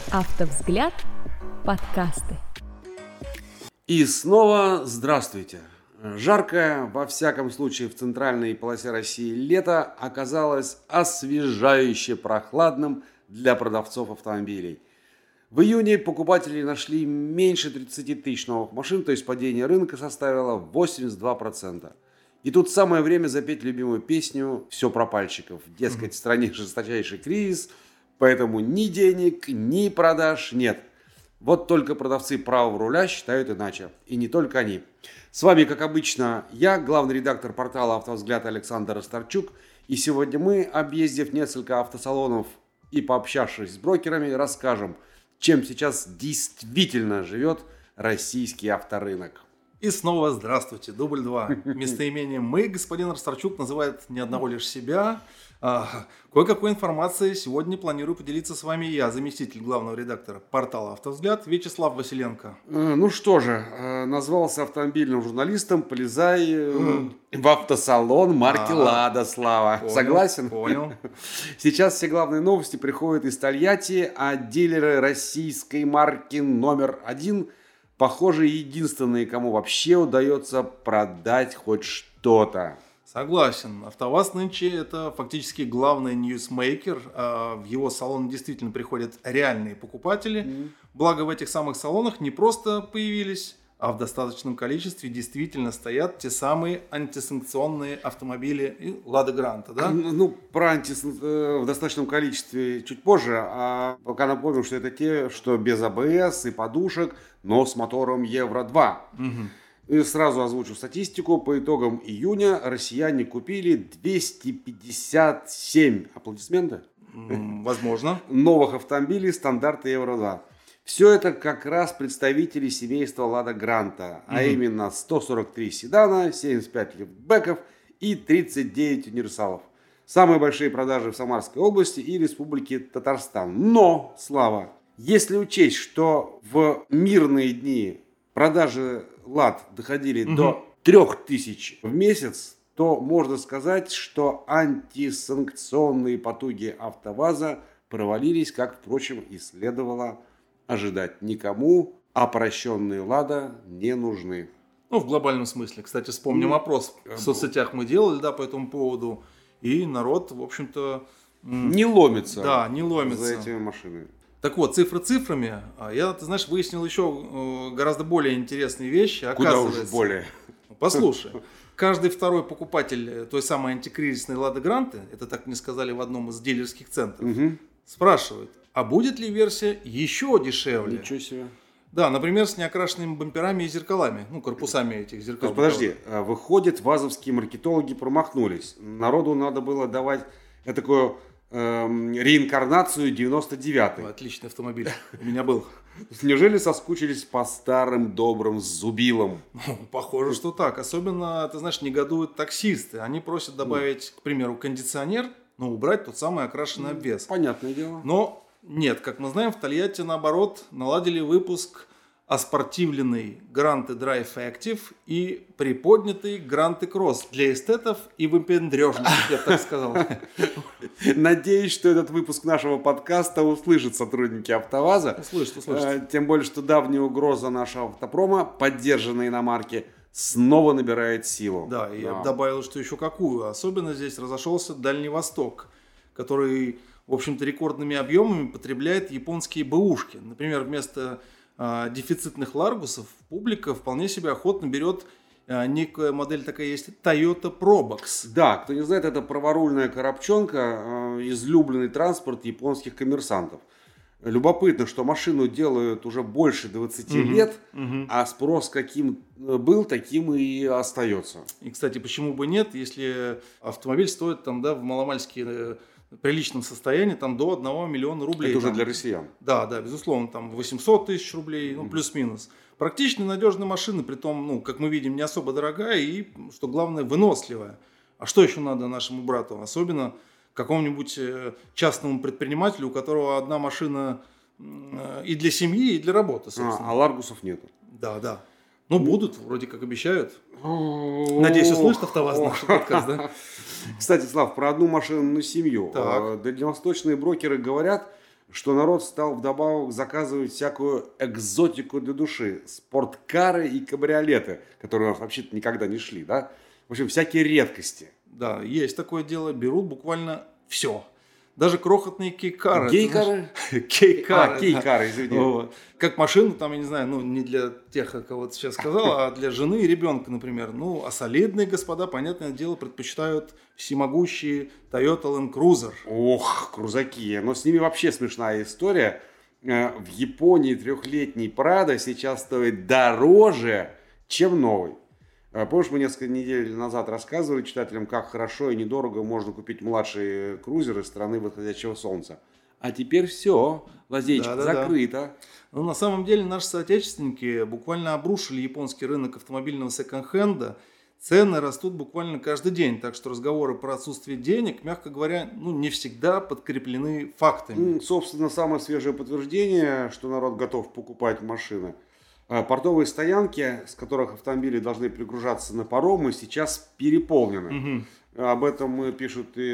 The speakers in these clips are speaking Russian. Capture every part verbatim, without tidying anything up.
Автовзгляд. Подкасты. И снова здравствуйте. Жаркое, во всяком случае в центральной полосе России, лето оказалось освежающе прохладным для продавцов автомобилей. В июне покупатели нашли меньше тридцать тысяч новых машин, то есть падение рынка составило восемьдесят два процента. И тут самое время запеть любимую песню «Все про пальчиков». Дескать, в стране жесточайший кризис, поэтому ни денег, ни продаж нет. Вот только продавцы правого руля считают иначе. И не только они. С вами, как обычно, я, главный редактор портала «Автовзгляд» Александр Расторчук. И сегодня мы, объездив несколько автосалонов и пообщавшись с брокерами, расскажем, чем сейчас действительно живет российский авторынок. И снова здравствуйте, дубль два. Местоимением «мы» господин Расторчук называет не одного лишь себя. А, кое-какой информацией сегодня планирую поделиться с вами я, заместитель главного редактора портала «Автовзгляд» Вячеслав Василенко. Ну что же, назвался автомобильным журналистом, полезай mm. в автосалон марки «Лада», Слава. Понял, Согласен? Понял. Сейчас все главные новости приходят из Тольятти, а дилеры российской марки номер один, похоже, единственные, кому вообще удается продать хоть что-то. Согласен. АвтоВАЗ нынче это фактически главный ньюсмейкер. В его салон действительно приходят реальные покупатели. Mm-hmm. Благо в этих самых салонах не просто появились, а в достаточном количестве действительно стоят те самые антисанкционные автомобили и Лада Гранта, да? Ну, про антисан... в достаточном количестве чуть позже. А пока напомню, что это те, что без АБС и подушек, но с мотором Евро два. Mm-hmm. И сразу озвучу статистику. По итогам июня россияне купили двести пятьдесят семь, аплодисменты? Возможно. Новых автомобилей стандарта Евро два. Все это как раз представители семейства Лада Гранта, а mm-hmm. именно сто сорок три седана, семьдесят пять лифтбеков и тридцать девять универсалов. Самые большие продажи в Самарской области и Республике Татарстан. Но, Слава, если учесть, что в мирные дни продажи Лад доходили угу. до трех тысяч в месяц, то можно сказать, что антисанкционные потуги АвтоВАЗа провалились, как, впрочем, и следовало ожидать. Никому опрощенные Лада не нужны. Ну, в глобальном смысле. Кстати, вспомним ну, опрос в соцсетях мы делали, да, по этому поводу. И народ, в общем-то... Не ломится, да, не ломится за этими машинами. Так вот, цифры цифрами, я, ты знаешь, выяснил еще гораздо более интересные вещи. Куда уж более. Послушай, каждый второй покупатель той самой антикризисной Лады Гранты, это так мне сказали в одном из дилерских центров, угу. спрашивает, а будет ли версия еще дешевле? Ничего себе. Да, например, с неокрашенными бамперами и зеркалами, ну, корпусами этих зеркал. То есть, подожди, выходит, вазовские маркетологи промахнулись. Народу надо было давать такое... реинкарнацию девяносто девятый. Отличный автомобиль. У меня был. Неужели соскучились по старым добрым зубилам? Ну, похоже, что так. Особенно, ты знаешь, негодуют таксисты. Они просят добавить, к примеру, кондиционер, но убрать тот самый окрашенный обвес. Понятное дело. Но нет, как мы знаем, в Тольятти, наоборот, наладили выпуск оспортивленный Гранты Drive Active и приподнятый Гранты Cross для эстетов и выпендрежников, я так сказал. Надеюсь, что этот выпуск нашего подкаста услышат сотрудники АвтоВАЗа. Услышат, услышат. Тем более, что давняя угроза нашего автопрома, поддержанная иномарки, снова набирает силу. Да, и да. я добавил, что еще какую. Особенно здесь разошелся Дальний Восток, который, в общем-то, рекордными объемами потребляет японские бэушки. Например, вместо дефицитных ларгусов публика вполне себе охотно берет некая модель такая есть Toyota Probox. Да, кто не знает, это праворульная коробчонка, излюбленный транспорт японских коммерсантов. Любопытно, что машину делают уже больше двадцати угу, лет, угу. а спрос каким был, таким и остается. И, кстати, почему бы нет, если автомобиль стоит там, да, в маломальски приличном состоянии там до одного миллиона рублей. Это уже там, для россиян. Да, да, безусловно, там восемьсот тысяч рублей, ну, плюс-минус. Практичная, надежная машина, притом, ну, как мы видим, не особо дорогая и, что главное, выносливая. А что еще надо нашему брату? Особенно какому-нибудь частному предпринимателю, у которого одна машина и для семьи, и для работы, собственно. А, а ларгусов нету. Да, да. Ну, будут, вроде как обещают. Надеюсь, услышит АвтоВАЗ наш подкаст, да? Кстати, Слав, про одну машину на семью. Так. Дальневосточные брокеры говорят, что народ стал вдобавок заказывать всякую экзотику для души. Спорткары и кабриолеты, которые у нас вообще-то никогда не шли, да? В общем, всякие редкости. Да, есть такое дело, берут буквально все. Даже крохотные кейкары. Гейкары? Кейкары. А, кейкары, извини. Вот. Как машину, там, я не знаю, ну, не для тех, кого ты сейчас сказал, а для жены и ребенка, например. Ну, а солидные господа, понятное дело, предпочитают всемогущие Toyota Land Cruiser. Ох, крузаки. Но с ними вообще смешная история. В Японии трехлетний Прадо сейчас стоит дороже, чем новый. Помнишь, мы несколько недель назад рассказывали читателям, как хорошо и недорого можно купить младший крузер из страны восходящего солнца. А теперь все, лазейка Да-да-да. закрыта. Ну, на самом деле, наши соотечественники буквально обрушили японский рынок автомобильного секонд-хенда. Цены растут буквально каждый день, так что разговоры про отсутствие денег, мягко говоря, ну, не всегда подкреплены фактами. Ну, собственно, самое свежее подтверждение, что народ готов покупать машины. Портовые стоянки, с которых автомобили должны перегружаться на паромы, сейчас переполнены. Угу. Об этом пишут и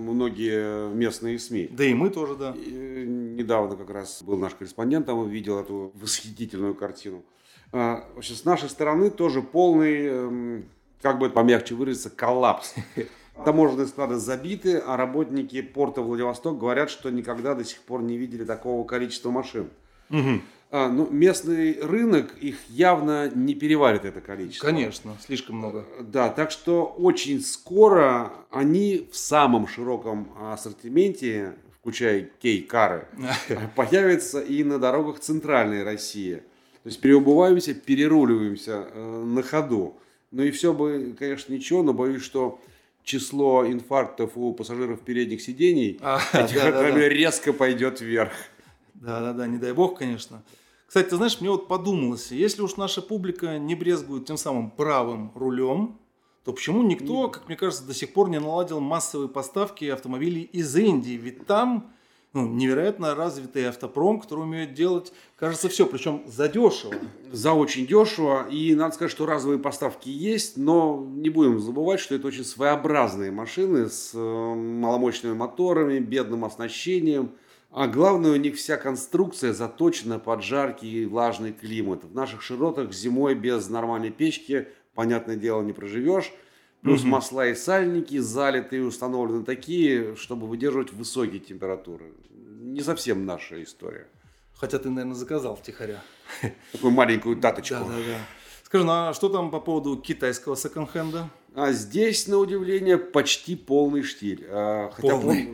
многие местные СМИ. Да и мы тоже, да. И недавно как раз был наш корреспондент, там увидел эту восхитительную картину. В общем, с нашей стороны тоже полный, как бы помягче выразиться, коллапс. Таможенные склады забиты, а работники порта Владивосток говорят, что никогда до сих пор не видели такого количества машин. Угу. А, ну, местный рынок их явно не переварит это количество. Конечно, слишком много. Да, так что очень скоро они в самом широком ассортименте, включая кей-кары, появятся и на дорогах центральной России. То есть переобуваемся, переруливаемся э, на ходу. Ну и все бы, конечно, ничего, но боюсь, что число инфарктов у пассажиров передних сидений а, да, да, да. резко пойдет вверх. Да-да-да, не дай бог, конечно. Кстати, ты знаешь, мне вот подумалось, если уж наша публика не брезгует тем самым правым рулем, то почему никто, как мне кажется, до сих пор не наладил массовые поставки автомобилей из Индии? Ведь там ну, невероятно развитый автопром, который умеет делать, кажется, все, причем задешево. За очень дешево. И надо сказать, что разовые поставки есть, но не будем забывать, что это очень своеобразные машины с маломощными моторами, бедным оснащением. А главное, у них вся конструкция заточена под жаркий и влажный климат. В наших широтах зимой без нормальной печки, понятное дело, не проживешь. Плюс угу. масла и сальники залиты и установлены такие, чтобы выдерживать высокие температуры. Не совсем наша история. Хотя ты, наверное, заказал втихаря. Такую маленькую таточку. Да, да, да. Скажи, ну а что там по поводу китайского секонд-хенда? А здесь, на удивление, почти полный штиль. Хотя полный?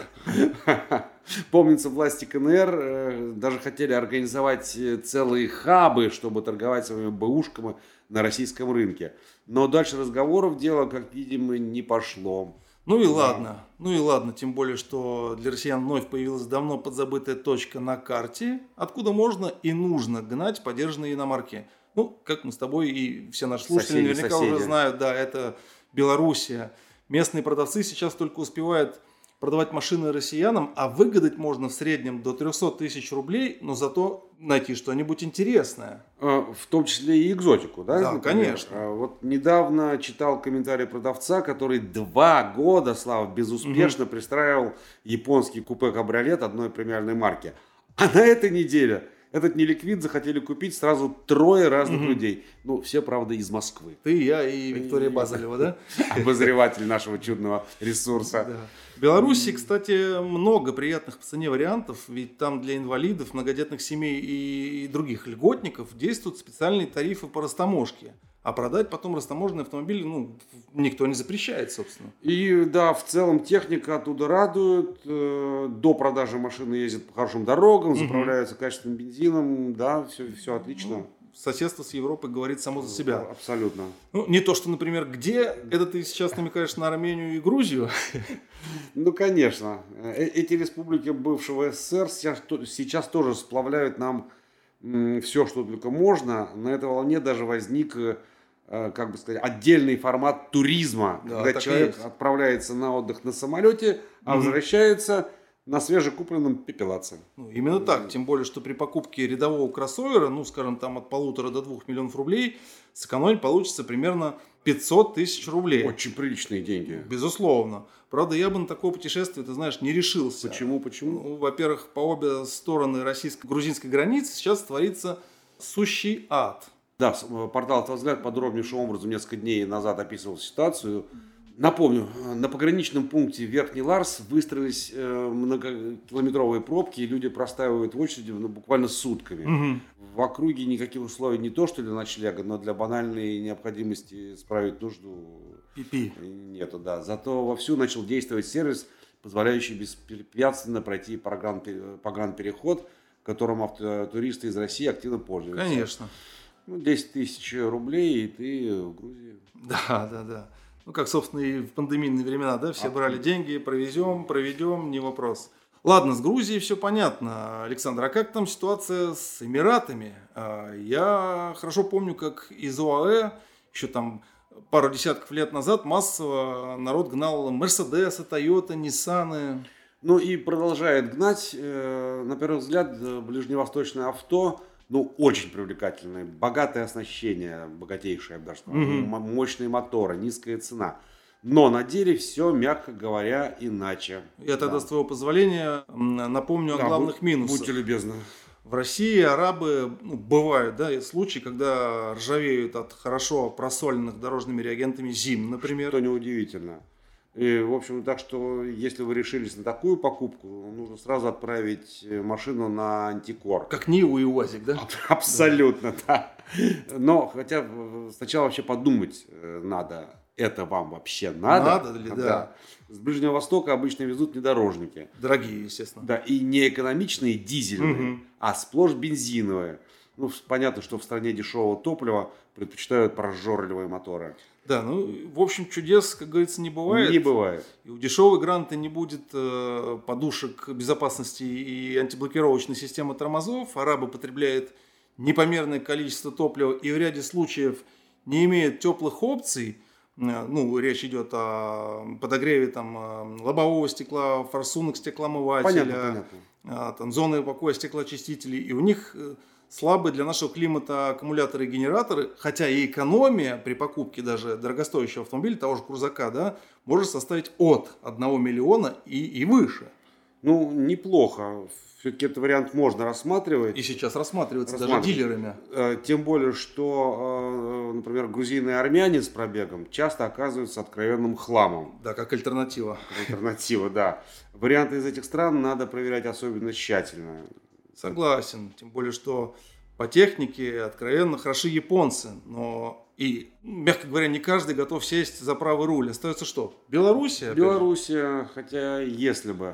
Помнится, власти КНР даже хотели организовать целые хабы, чтобы торговать своими бэушками на российском рынке. Но дальше разговоров дело, как видим, не пошло. Ну и да. ладно, ну и ладно, тем более, что для россиян вновь появилась давно подзабытая точка на карте, откуда можно и нужно гнать подержанные иномарки. Ну, как мы с тобой и все наши слушатели соседи, наверняка соседи. уже знают, да, это Белоруссия. Местные продавцы сейчас только успевают продавать машины россиянам, а выгадать можно в среднем до триста тысяч рублей, но зато найти что-нибудь интересное. В том числе и экзотику, да? Да, например? Конечно. Вот недавно читал комментарий продавца, который два года, Слава, безуспешно угу. пристраивал японский купе-кабриолет одной премиальной марки. А на этой неделе этот неликвид захотели купить сразу трое разных угу. людей. Ну, все, правда, из Москвы. Ты, я и Виктория Базалева, да? Обозреватель нашего чудного ресурса. В Беларуси, кстати, много приятных по цене вариантов, ведь там для инвалидов, многодетных семей и других льготников действуют специальные тарифы по растаможке. А продать потом растаможенный автомобиль ну, никто не запрещает, собственно. И да, в целом техника оттуда радует. До продажи машины ездят по хорошим дорогам, заправляются угу. качественным бензином. Да, все, все отлично. Ну, соседство с Европой говорит само за себя. Абсолютно. Ну, не то, что, например, где? Это ты сейчас намекаешь на Армению и Грузию? Ну, конечно. Эти республики бывшего СССР сейчас, сейчас тоже сплавляют нам все, что только можно. На этой волне даже возник, как бы сказать, отдельный формат туризма. Да, когда человек отправляется на отдых на самолете, а угу. возвращается на свежекупленном пепелаце. Ну, именно так. Тем более, что при покупке рядового кроссовера, ну, скажем, там от полутора до двух миллионов рублей, сэкономить получится примерно пятьсот тысяч рублей. Очень приличные деньги. Безусловно. Правда, я бы на такое путешествие, ты знаешь, не решился. Почему? Почему? Ну, во-первых, по обе стороны российско-грузинской границы сейчас творится сущий ад. Да, портал «Твой взгляд» подробнейшим образом несколько дней назад описывал ситуацию. Напомню, на пограничном пункте Верхний Ларс выстроились многокилометровые пробки, и люди простаивают в очереди ну, буквально сутками. Угу. В округе никаких условий не то, что для ночлега, но для банальной необходимости справить нужду Пи-пи. Нету. Да. Зато вовсю начал действовать сервис, позволяющий беспрепятственно пройти погранпереход, которым автотуристы из России активно пользуются. Конечно. Ну, десять тысяч рублей, и ты в Грузии. Да, да, да. Ну, как, собственно, и в пандемийные времена, да, все брали деньги, провезем, проведем, не вопрос. Ладно, с Грузией все понятно. Александр, а как там ситуация с Эмиратами? Я хорошо помню, как из ОАЭ еще там пару десятков лет назад массово народ гнал Мерседесы, Тойоты, Ниссаны. Ну и продолжает гнать. На первый взгляд, ближневосточное авто, ну, очень привлекательное, богатое оснащение, богатейшее, я бы даже сказал, mm-hmm. мощные моторы, низкая цена. Но на деле все, мягко говоря, иначе. Я тогда, да. с твоего позволения, напомню да, о главных будь, минусах. Будьте любезны. В России арабы, ну, бывают, да, случаи, когда ржавеют от хорошо просоленных дорожными реагентами зим, например. Что неудивительно. И, в общем, так что, если вы решились на такую покупку, нужно сразу отправить машину на антикор. Как Ниву и УАЗик, да? Абсолютно, да. да. Но, хотя сначала вообще подумать надо, это вам вообще надо? Надо ли, да. да. С Ближнего Востока обычно везут внедорожники. Дорогие, естественно. Да, и не экономичные дизельные, угу. а сплошь бензиновые. Ну, понятно, что в стране дешевого топлива предпочитают прожорливые моторы. Да, ну, в общем, чудес, как говорится, не бывает. Не бывает. И у дешевой гранты не будет э, подушек безопасности и антиблокировочной системы тормозов. Арабы потребляют непомерное количество топлива и в ряде случаев не имеют теплых опций. Э, ну, речь идет о подогреве там, лобового стекла, форсунок стеклоомывателя, понятно, понятно. Э, там, зоны покоя стеклоочистителей. И у них... Э, слабые для нашего климата аккумуляторы и генераторы, хотя и экономия при покупке даже дорогостоящего автомобиля, того же крузака, да, может составить от одного миллиона и, и выше. Ну, неплохо. Все-таки этот вариант можно рассматривать. И сейчас рассматривается даже дилерами. Тем более, что, например, грузины и армяне с пробегом часто оказываются откровенным хламом. Да, как альтернатива. Альтернатива, да. Варианты из этих стран надо проверять особенно тщательно. Согласен, тем более, что по технике откровенно хороши японцы, но и, мягко говоря, не каждый готов сесть за правый руль. Остается что? Белоруссия? Белоруссия, хотя если бы.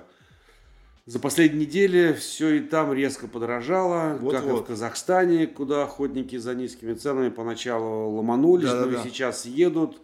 За последние недели все и там резко подорожало, вот, как вот. И в Казахстане, куда охотники за низкими ценами поначалу ломанулись, да, но да, и да. сейчас едут,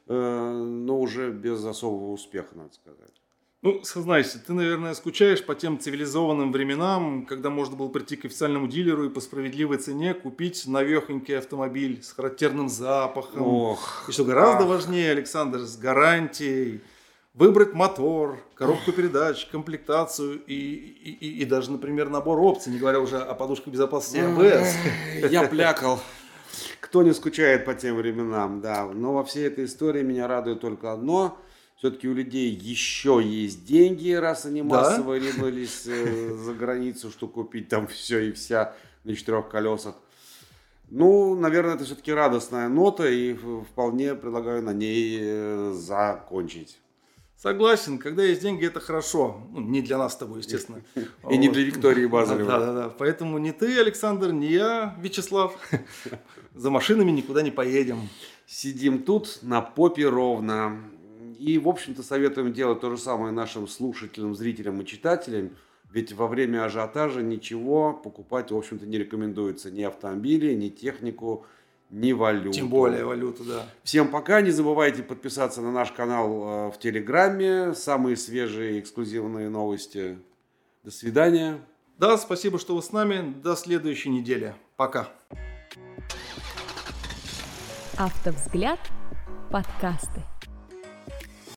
но уже без особого успеха, надо сказать. Ну, сознайся, ты, наверное, скучаешь по тем цивилизованным временам, когда можно было прийти к официальному дилеру и по справедливой цене купить навехонький автомобиль с характерным запахом. Ох, и что гораздо ах. важнее, Александр, с гарантией. Выбрать мотор, коробку передач, комплектацию и, и, и, и даже, например, набор опций, не говоря уже о подушках безопасности АБС. Я плякал. Кто не скучает по тем временам, да. Но во всей этой истории меня радует только одно. Все-таки у людей еще есть деньги, раз они массово да? ринулись э, за границу, что купить там все и вся на четырех колесах. Ну, наверное, это все-таки радостная нота, и вполне предлагаю на ней э, закончить. Согласен, когда есть деньги, это хорошо. Ну, не для нас с тобой, естественно. И не для Виктории Базаревой. Да, да, да. Поэтому ни ты, Александр, ни я, Вячеслав, за машинами никуда не поедем. Сидим тут на попе ровно. И, в общем-то, советуем делать то же самое нашим слушателям, зрителям и читателям. Ведь во время ажиотажа ничего покупать, в общем-то, не рекомендуется. Ни автомобили, ни технику, ни валюту. Тем более валюту, да. Всем пока. Не забывайте подписаться на наш канал в Телеграме. Самые свежие эксклюзивные новости. До свидания. Да, спасибо, что вы с нами. До следующей недели. Пока. Автовзгляд. Подкасты.